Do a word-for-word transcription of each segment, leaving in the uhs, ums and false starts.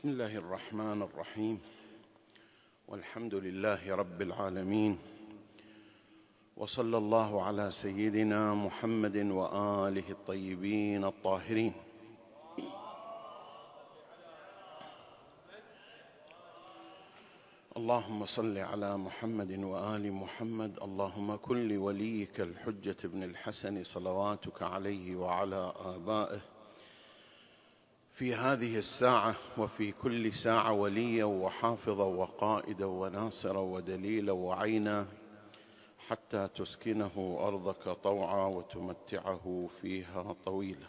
بسم الله الرحمن الرحيم، والحمد لله رب العالمين، وصلى الله على سيدنا محمد وآله الطيبين الطاهرين. اللهم صل على محمد وآل محمد. اللهم كن لوليك الحجة ابن الحسن صلواتك عليه وعلى آبائه في هذه الساعة وفي كل ساعة وليا وحافظا وقائدا وناصرا ودليلا وعينا، حتى تسكنه أرضك طوعا وتمتعه فيها طويلا.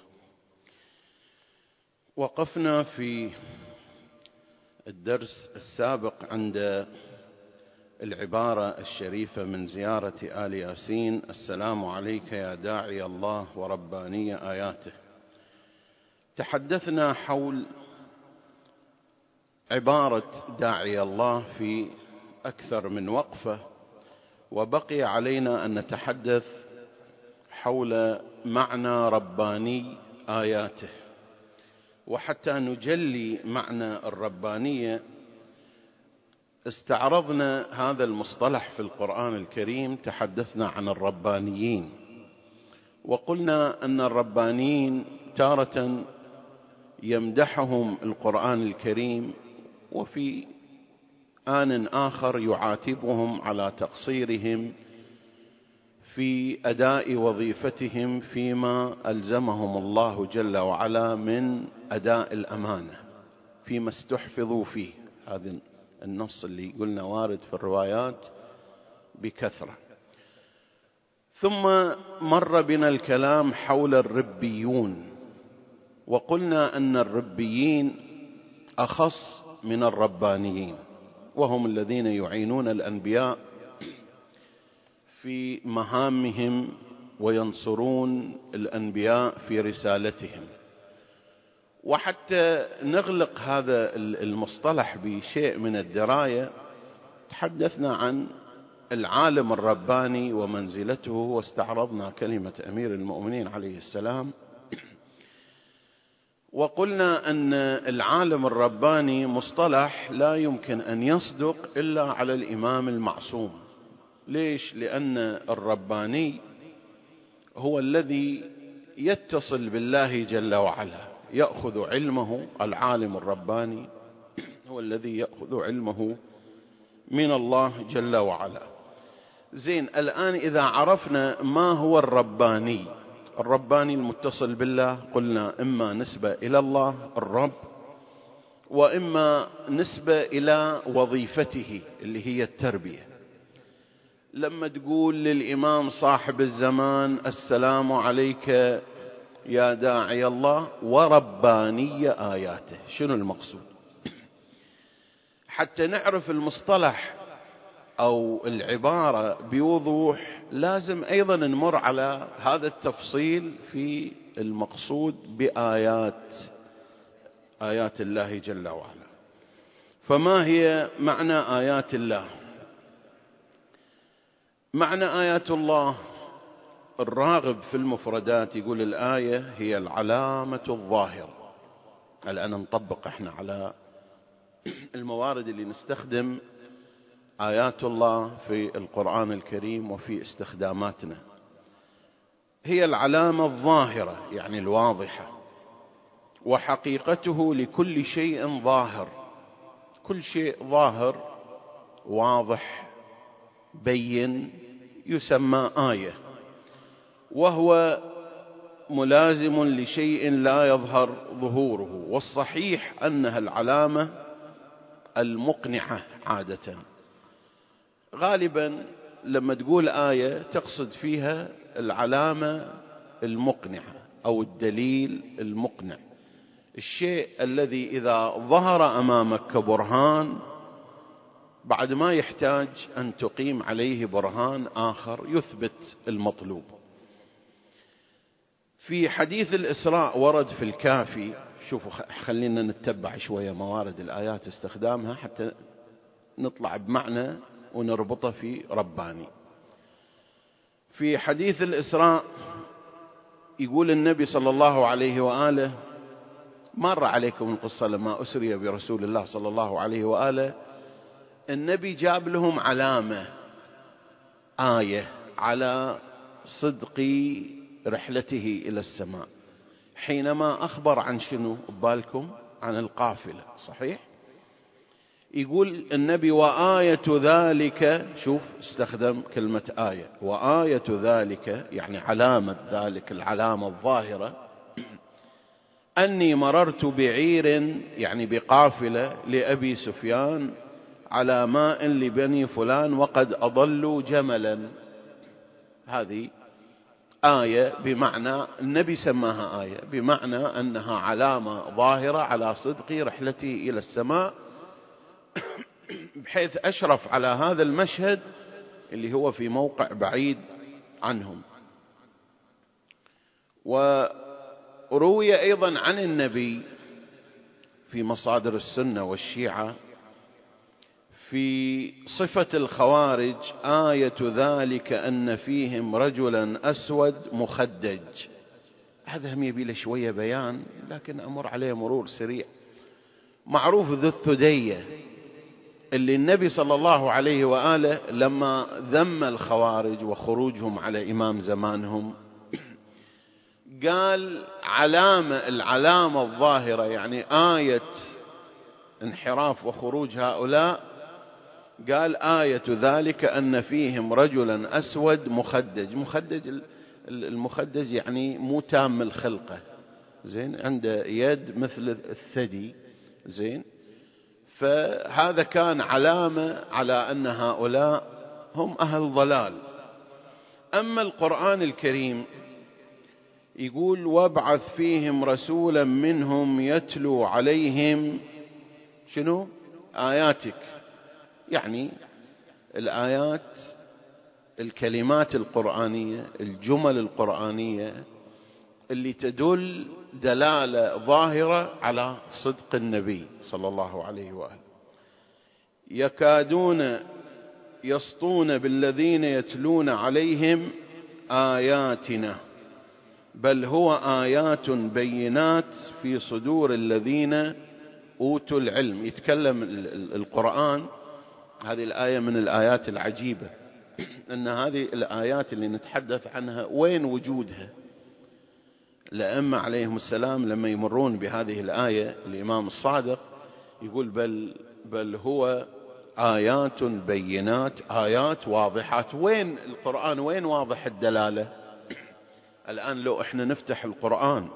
وقفنا في الدرس السابق عند العبارة الشريفة من زيارة آل ياسين: السلام عليك يا داعي الله ورباني آياته. تحدثنا حول عبارة داعي الله في أكثر من وقفة، وبقي علينا أن نتحدث حول معنى رباني آياته. وحتى نجلي معنى الربانية استعرضنا هذا المصطلح في القرآن الكريم. تحدثنا عن الربانيين، وقلنا أن الربانيين تارة يمدحهم القرآن الكريم، وفي آن آخر يعاتبهم على تقصيرهم في أداء وظيفتهم فيما ألزمهم الله جل وعلا من أداء الأمانة فيما استحفظوا فيه. هذا النص اللي قلنا وارد في الروايات بكثرة. ثم مر بنا الكلام حول الربيون، وقلنا أن الربيين أخص من الربانيين، وهم الذين يعينون الأنبياء في مهامهم وينصرون الأنبياء في رسالتهم. وحتى نغلق هذا المصطلح بشيء من الدراية، تحدثنا عن العالم الرباني ومنزلته، واستعرضنا كلمة أمير المؤمنين عليه السلام. وقلنا أن العالم الرباني مصطلح لا يمكن أن يصدق إلا على الإمام المعصوم. ليش؟ لأن الرباني هو الذي يتصل بالله جل وعلا، يأخذ علمه. العالم الرباني هو الذي يأخذ علمه من الله جل وعلا. زين، الآن إذا عرفنا ما هو الرباني، الرباني المتصل بالله، قلنا إما نسبة إلى الله الرب، وإما نسبة إلى وظيفته اللي هي التربية. لما تقول للإمام صاحب الزمان: السلام عليك يا داعي الله ورباني آياته، شنو المقصود؟ حتى نعرف المصطلح أو العبارة بوضوح لازم أيضا نمر على هذا التفصيل في المقصود بآيات آيات الله جل وعلا. فما هي معنى آيات الله؟ معنى آيات الله الراغب في المفردات يقول الآية هي العلامة الظاهرة. الآن نطبق احنا على الموارد اللي نستخدم آيات الله في القرآن الكريم وفي استخداماتنا. هي العلامة الظاهرة يعني الواضحة، وحقيقته لكل شيء ظاهر. كل شيء ظاهر واضح بين يسمى آية، وهو ملازم لشيء لا يظهر ظهوره. والصحيح أنها العلامة المقنعة عادة. غالبا لما تقول آية تقصد فيها العلامة المقنعة أو الدليل المقنع، الشيء الذي إذا ظهر أمامك كبرهان بعد ما يحتاج أن تقيم عليه برهان آخر يثبت المطلوب. في حديث الإسراء ورد في الكافي، شوفوا خلينا نتبع شوية موارد الآيات استخدامها حتى نطلع بمعنى ونربطه في رباني. في حديث الإسراء يقول النبي صلى الله عليه وآله: مر عليكم القصة لما أسري برسول الله صلى الله عليه وآله، النبي جاب لهم علامة، آية على صدق رحلته إلى السماء، حينما أخبر عن شنو بالكم؟ عن القافلة، صحيح؟ يقول النبي وآية ذلك، شوف استخدم كلمة آية، وآية ذلك يعني علامة ذلك، العلامة الظاهرة، أني مررت بعير يعني بقافلة لأبي سفيان على ماء لبني فلان وقد أضلوا جملا. هذه آية بمعنى النبي سماها آية بمعنى أنها علامة ظاهرة على صدق رحلته إلى السماء، بحيث أشرف على هذا المشهد اللي هو في موقع بعيد عنهم. وروي أيضا عن النبي في مصادر السنة والشيعة في صفة الخوارج، آية ذلك أن فيهم رجلا أسود مخدج. هذا هم يبي له شوية بيان، لكن أمر عليه مرور سريع. معروف ذو الثدية اللي النبي صلى الله عليه وآله لما ذم الخوارج وخروجهم على إمام زمانهم قال علامة، العلامة الظاهرة يعني آية انحراف وخروج هؤلاء، قال آية ذلك أن فيهم رجلا أسود مخدج. مخدج المخدج يعني مو تام الخلقة، زين، عنده يد مثل الثدي، زين. فهذا كان علامة على أن هؤلاء هم أهل ضلال. أما القرآن الكريم يقول وابعث فيهم رسولا منهم يتلو عليهم شنو؟ آياتك، يعني الآيات، الكلمات القرآنية، الجمل القرآنية اللي تدل دلالة ظاهرة على صدق النبي صلى الله عليه وآله. يكادون يسطون بالذين يتلون عليهم آياتنا بل هو آيات بينات في صدور الذين أوتوا العلم. يتكلم القرآن، هذه الآية من الآيات العجيبة، أن هذه الآيات اللي نتحدث عنها وين وجودها؟ الأئمة عليهم السلام لما يمرون بهذه الآية، الإمام الصادق يقول بل, بل هو آيات بينات، آيات واضحات. وين القرآن؟ وين واضح الدلالة؟ الآن لو احنا نفتح القرآن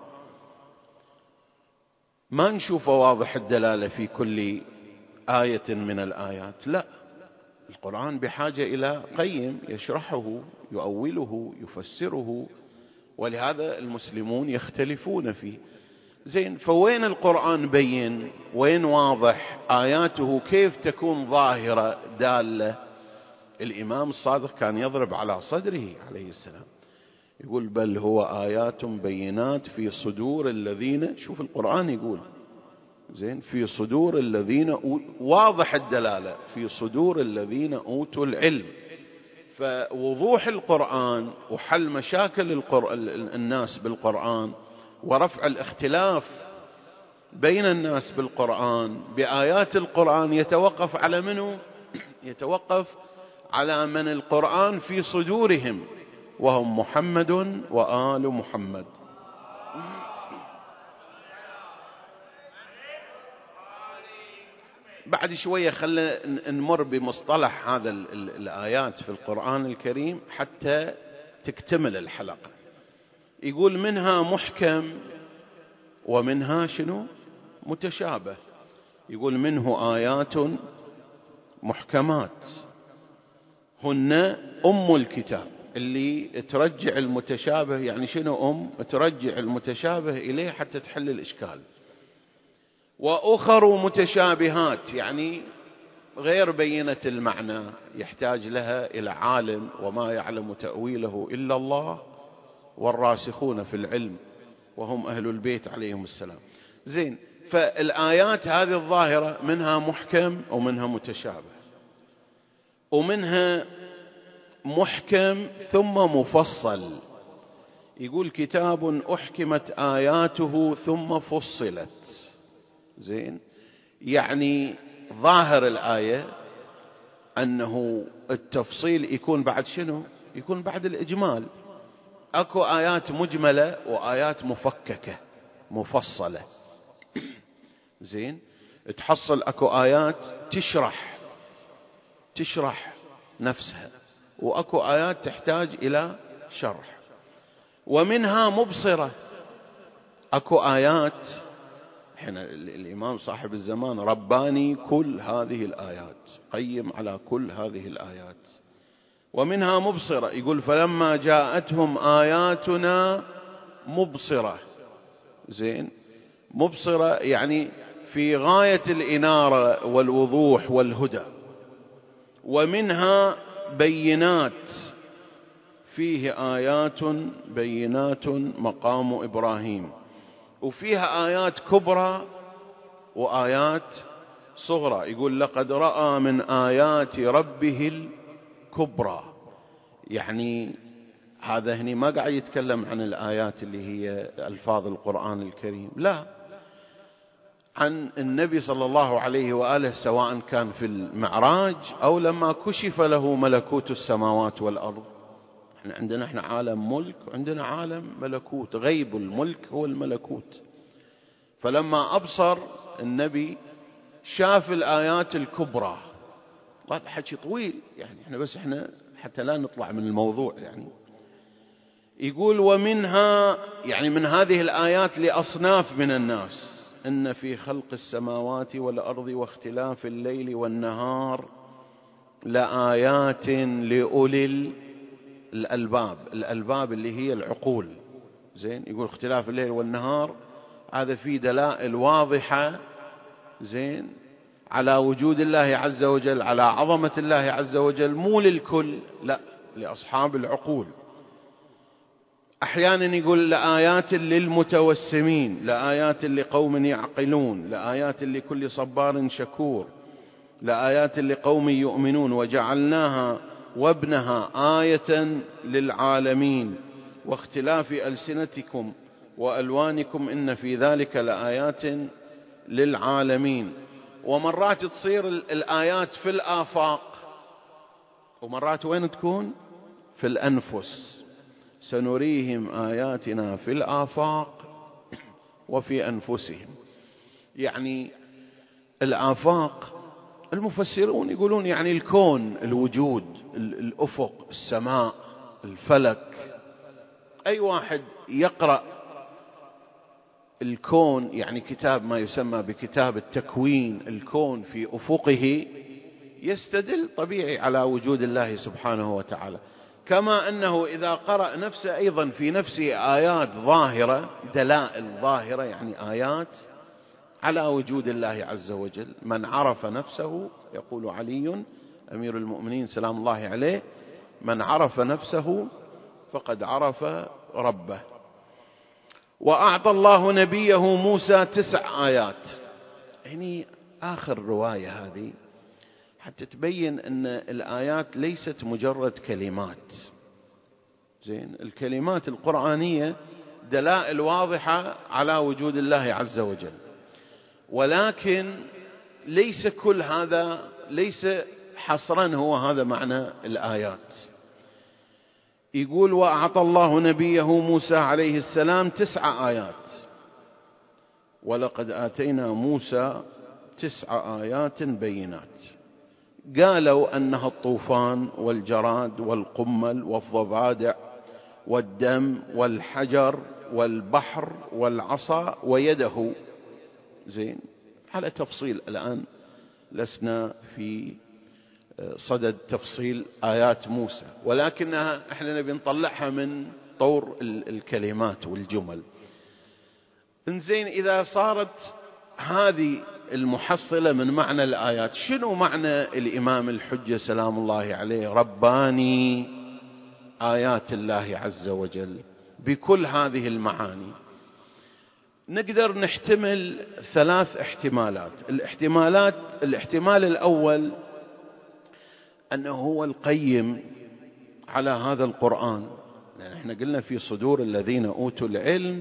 ما نشوف واضح الدلالة في كل آية من الآيات، لا، القرآن بحاجة إلى قيم يشرحه يؤوله يفسره، ولهذا المسلمون يختلفون فيه. زين، فوين القرآن بين؟ وين واضح آياته؟ كيف تكون ظاهرة دالة؟ الإمام الصادق كان يضرب على صدره عليه السلام، يقول بل هو آيات بينات في صدور الذين، شوف القرآن يقول زين في صدور الذين أو... واضح الدلالة في صدور الذين أوتوا العلم. فوضوح القرآن وحل مشاكل القر... الناس بالقرآن ورفع الاختلاف بين الناس بالقرآن بآيات القرآن يتوقف على منه؟ يتوقف على من القرآن في صدورهم، وهم محمد وآل محمد. بعد شوية خلنا نمر بمصطلح هذا الآيات في القرآن الكريم حتى تكتمل الحلقة. يقول منها محكم ومنها شنو؟ متشابه. يقول منه آيات محكمات هن أم الكتاب، اللي ترجع المتشابه، يعني شنو أم؟ ترجع المتشابه إليه حتى تحل الإشكال. وأخر متشابهات يعني غير بينة المعنى، يحتاج لها إلى عالم، وما يعلم تأويله إلا الله والراسخون في العلم وهم أهل البيت عليهم السلام. زين، فالآيات هذه الظاهرة منها محكم ومنها متشابه، ومنها محكم ثم مفصل. يقول كتاب أحكمت آياته ثم فصلت. زين، يعني ظاهر الآية أنه التفصيل يكون بعد شنو؟ يكون بعد الإجمال. أكو آيات مجملة وآيات مفككة مفصلة. زين، تحصل أكو آيات تشرح تشرح نفسها، وأكو آيات تحتاج إلى شرح. ومنها مبصرة، أكو آيات حين الإمام صاحب الزمان رباني كل هذه الآيات، قيم على كل هذه الآيات. ومنها مبصرة، يقول فلما جاءتهم آياتنا مبصرة. زين، مبصرة يعني في غاية الإنارة والوضوح والهدى. ومنها بينات، فيه آيات بينات مقام إبراهيم. وفيها آيات كبرى وآيات صغرى. يقول لقد رأى من آيات ربه الكبرى. يعني هذا هني ما قاعد يتكلم عن الآيات اللي هي ألفاظ القرآن الكريم، لا، عن النبي صلى الله عليه وآله، سواء كان في المعراج أو لما كشف له ملكوت السماوات والأرض. احنا عندنا احنا عالم ملك وعندنا عالم ملكوت، غيب الملك هو الملكوت. فلما أبصر النبي شاف الآيات الكبرى. هذا حكي طويل يعني، احنا بس احنا حتى لا نطلع من الموضوع يعني. يقول ومنها، يعني من هذه الآيات لأصناف من الناس، إن في خلق السماوات والأرض واختلاف الليل والنهار لآيات لأولي الألباب. الألباب اللي هي العقول. زين، يقول اختلاف الليل والنهار هذا فيه دلائل واضحة، زين، على وجود الله عز وجل، على عظمة الله عز وجل، مو للكل، لا، لأصحاب العقول. أحيانا يقول لآيات للمتوسمين، لآيات لقوم يعقلون، لآيات لكل صبار شكور، لآيات لقوم يؤمنون، وجعلناها وابنها آية للعالمين، واختلاف ألسنتكم وألوانكم إن في ذلك لآيات للعالمين. ومرات تصير الآيات في الآفاق، ومرات وين تكون؟ في الأنفس. سنريهم آياتنا في الآفاق وفي أنفسهم. يعني الآفاق المفسرون يقولون يعني الكون، الوجود، الأفق، السماء، الفلك. أي واحد يقرأ الكون، يعني كتاب ما يسمى بكتاب التكوين، الكون في أفقه، يستدل طبيعي على وجود الله سبحانه وتعالى. كما أنه إذا قرأ نفسه أيضا في نفسه آيات ظاهرة، دلائل ظاهرة، يعني آيات على وجود الله عز وجل. من عرف نفسه، يقول علي أمير المؤمنين سلام الله عليه، من عرف نفسه فقد عرف ربه. وأعطى الله نبيه موسى تسع آيات. يعني آخر رواية هذه حتى تبين أن الآيات ليست مجرد كلمات. زين، الكلمات القرآنية دلائل واضحة على وجود الله عز وجل، ولكن ليس كل هذا، ليس حصرا هو هذا معنى الآيات. يقول وأعطى الله نبيه موسى عليه السلام تسع آيات، ولقد آتينا موسى تسع آيات بينات. قالوا أنها الطوفان والجراد والقمل والضفادع والدم والحجر والبحر والعصا ويده. زين، على تفصيل الآن لسنا في صدد تفصيل آيات موسى، ولكنها احنا نبي نطلعها من طور الكلمات والجمل. انزين، إذا صارت هذه المحصلة من معنى الآيات، شنو معنى الإمام الحجة سلام الله عليه رباني آيات الله عز وجل بكل هذه المعاني؟ نقدر نحتمل ثلاث احتمالات. الاحتمالات الاحتمال الأول أنه هو القيم على هذا القرآن. لأن احنا قلنا في صدور الذين أوتوا العلم،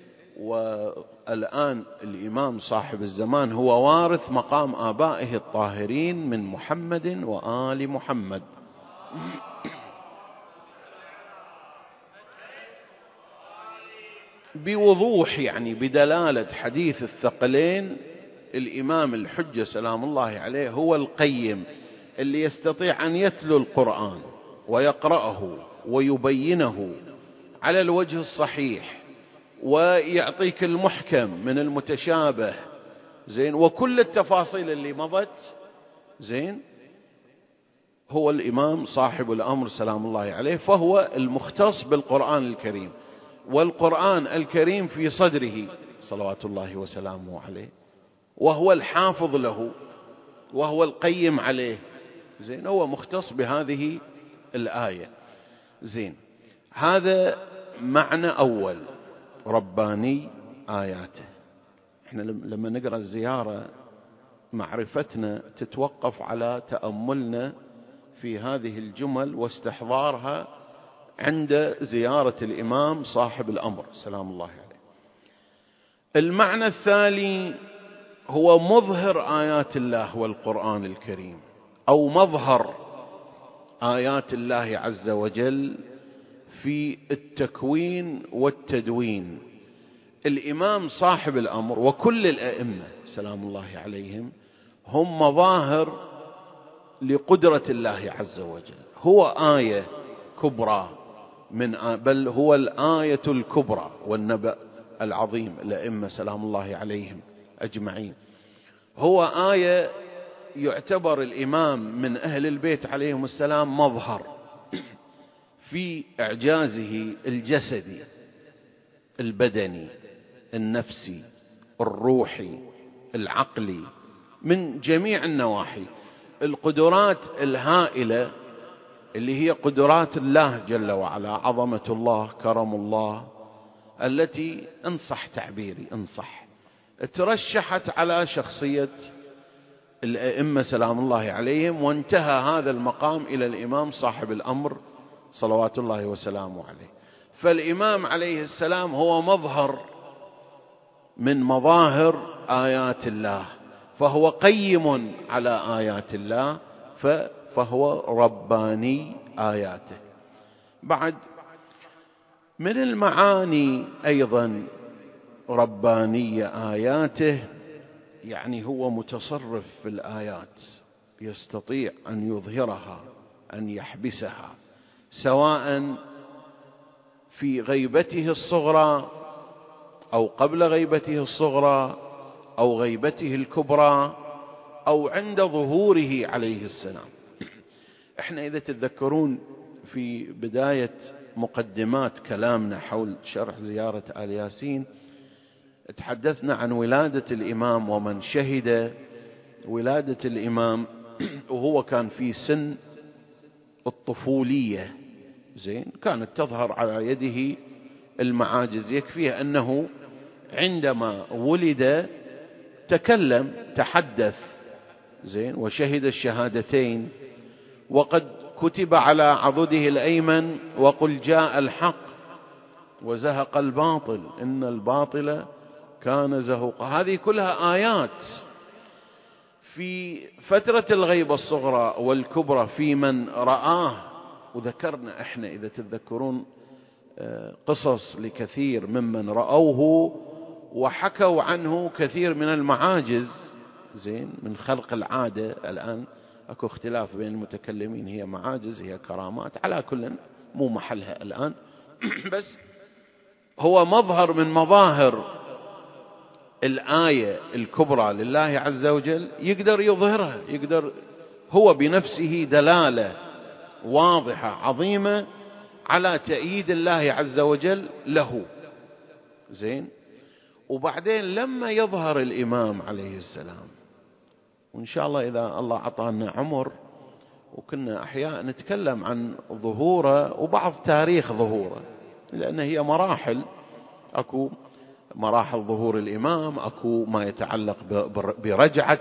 والآن الإمام صاحب الزمان هو وارث مقام آبائه الطاهرين من محمد وآل محمد. بوضوح يعني بدلالة حديث الثقلين، الإمام الحجة سلام الله عليه هو القيم اللي يستطيع أن يتلو القرآن ويقرأه ويبينه على الوجه الصحيح، ويعطيك المحكم من المتشابه، زين، وكل التفاصيل اللي مضت، زين، هو الإمام صاحب الأمر سلام الله عليه، فهو المختص بالقرآن الكريم، والقرآن الكريم في صدره صلوات الله وسلامه عليه، وهو الحافظ له وهو القيم عليه، زين، هو مختص بهذه الآية، زين. هذا معنى أول، رباني آياته. احنا لما نقرأ الزيارة معرفتنا تتوقف على تأملنا في هذه الجمل واستحضارها عند زيارة الإمام صاحب الأمر سلام الله عليه. المعنى الثاني هو مظهر آيات الله والقرآن الكريم، أو مظهر آيات الله عز وجل في التكوين والتدوين. الإمام صاحب الأمر وكل الأئمة سلام الله عليهم هم مظاهر لقدرة الله عز وجل. هو آية كبرى من آ... بل هو الآية الكبرى والنبأ العظيم، الأئمة سلام الله عليهم أجمعين. هو آية يعتبر الإمام من أهل البيت عليهم السلام مظهر في إعجازه الجسدي البدني النفسي الروحي العقلي من جميع النواحي. القدرات الهائلة اللي هي قدرات الله جل وعلا، عظمة الله، كرم الله، التي انصح تعبيري انصح ترشحت على شخصية الأئمة سلام الله عليهم، وانتهى هذا المقام إلى الإمام صاحب الأمر صلوات الله وسلامه عليه. فالإمام عليه السلام هو مظهر من مظاهر آيات الله، فهو قيم على آيات الله، فهو رباني آياته. بعد من المعاني أيضا ربانية آياته، يعني هو متصرف في الآيات، يستطيع أن يظهرها أن يحبسها، سواء في غيبته الصغرى أو قبل غيبته الصغرى أو غيبته الكبرى أو عند ظهوره عليه السلام. احنا إذا تتذكرون في بداية مقدمات كلامنا حول شرح زيارة آل ياسين تحدثنا عن ولادة الإمام ومن شهد ولادة الإمام وهو كان في سن الطفولية، زين، كانت تظهر على يده المعاجز. يكفيه أنه عندما ولد تكلم تحدث، زين، وشهد الشهادتين، وقد كتب على عضده الأيمن وقل جاء الحق وزهق الباطل إن الباطل كان زهوقا. هذه كلها آيات. في فترة الغيبة الصغرى والكبرى في من رآه، وذكرنا احنا إذا تتذكرون قصص لكثير ممن رأوه وحكوا عنه كثير من المعاجز، زين، من خلق العادة. الآن اكو اختلاف بين المتكلمين، هي معاجز هي كرامات، على كل مو محلها الآن. بس هو مظهر من مظاهر الآية الكبرى لله عز وجل، يقدر يظهرها، يقدر هو بنفسه دلالة واضحة عظيمة على تأييد الله عز وجل له، زين. وبعدين لما يظهر الإمام عليه السلام، وإن شاء الله إذا الله عطانا عمر وكنا أحياء نتكلم عن ظهوره وبعض تاريخ ظهوره، لأن هي مراحل، أكو مراحل ظهور الإمام، أكو ما يتعلق برجعة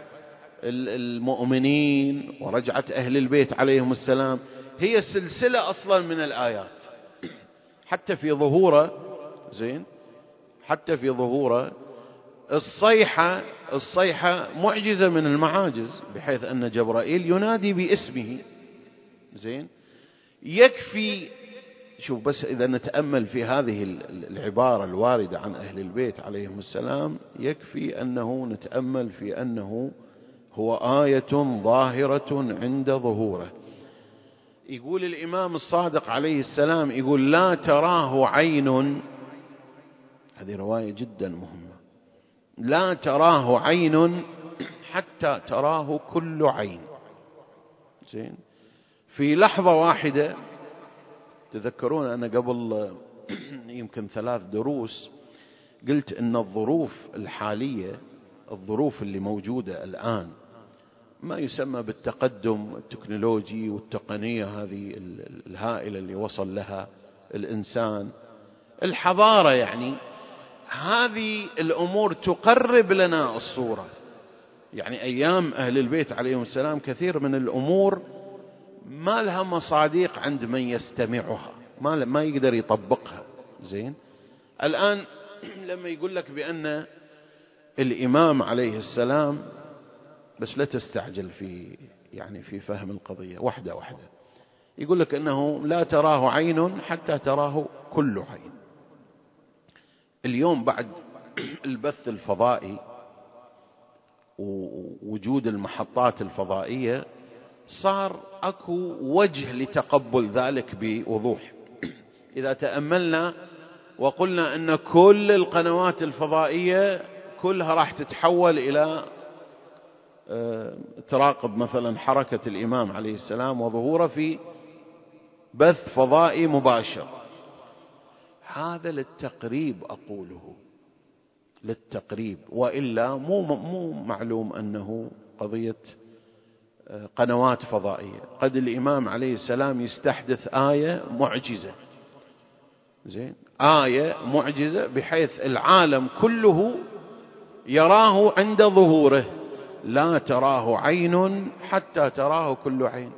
المؤمنين ورجعة أهل البيت عليهم السلام، هي سلسلة أصلا من الآيات. حتى في ظهوره، زين، حتى في ظهوره الصيحة الصيحة معجزة من المعاجز، بحيث أن جبرائيل ينادي باسمه، زين. يكفي، شوف بس إذا نتأمل في هذه العبارة الواردة عن أهل البيت عليهم السلام، يكفي أنه نتأمل في أنه هو آية ظاهرة عند ظهوره. يقول الإمام الصادق عليه السلام، يقول لا تراه عين، هذه رواية جدا مهمة، لا تراه عين حتى تراه كل عين، زين. في لحظة واحدة، تذكرون أنا قبل يمكن ثلاث دروس قلت أن الظروف الحالية، الظروف اللي موجودة الآن، ما يسمى بالتقدم التكنولوجي والتقنية هذه الهائلة اللي وصل لها الإنسان، الحضارة، يعني هذه الأمور تقرب لنا الصورة. يعني أيام أهل البيت عليهم السلام كثير من الأمور ما لها مصادق عند من يستمعها، ما ما يقدر يطبقها، زين. الآن لما يقول لك بأن الإمام عليه السلام، بس لا تستعجل في يعني في فهم القضية، واحدة واحدة. يقول لك أنه لا تراه عين حتى تراه كل عين. اليوم بعد البث الفضائي ووجود المحطات الفضائية صار أكو وجه لتقبل ذلك بوضوح. إذا تأملنا وقلنا أن كل القنوات الفضائية كلها راح تتحول إلى تراقب مثلا حركة الإمام عليه السلام وظهوره في بث فضائي مباشر، هذا للتقريب أقوله، للتقريب، وإلا مو مو معلوم أنه قضية قنوات فضائية. قد الإمام عليه السلام يستحدث آية معجزة، زين، آية معجزة بحيث العالم كله يراه عند ظهوره، لا تراه عين حتى تراه كل عين.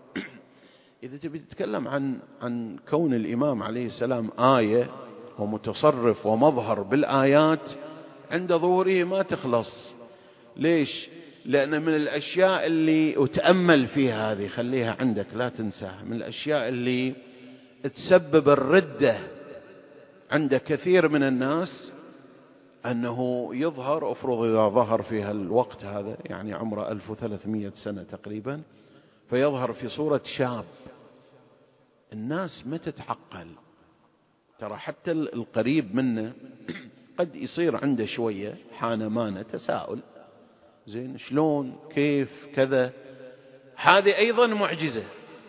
إذا تبي تتكلم عن عن كون الإمام عليه السلام آية ومتصرف ومظهر بالآيات عند ظهوره ما تخلص. ليش؟ لأن من الأشياء اللي أتأمل فيها، هذه خليها عندك لا تنساها، من الأشياء اللي تسبب الردة عند كثير من الناس أنه يظهر، أفرض إذا ظهر في الوقت هذا، يعني عمره ألف وثلاثمائة سنة تقريبا، فيظهر في صورة شاب، الناس ما تتعقل. ترى حتى القريب منه قد يصير عنده شوية حانمان تساؤل، زين، شلون، كيف، كذا، هذه أيضا معجزة.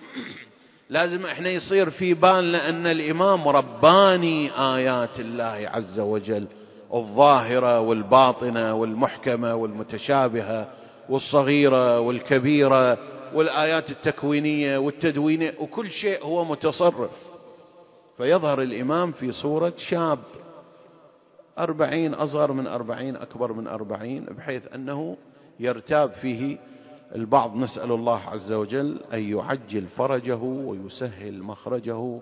لازم احنا يصير في بالنا أن الإمام رباني آيات الله عز وجل الظاهرة والباطنة والمحكمة والمتشابهة والصغيرة والكبيرة والآيات التكوينية والتدوينية، وكل شيء هو متصرف. فيظهر الإمام في صورة شاب، أربعين، أصغر من أربعين، أكبر من أربعين، بحيث أنه يرتاب فيه البعض. نسأل الله عز وجل أن يعجل فرجه ويسهل مخرجه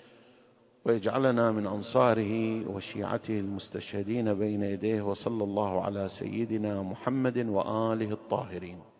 ويجعلنا من أنصاره وشيعته المستشهدين بين يديه، وصلى الله على سيدنا محمد وآله الطاهرين.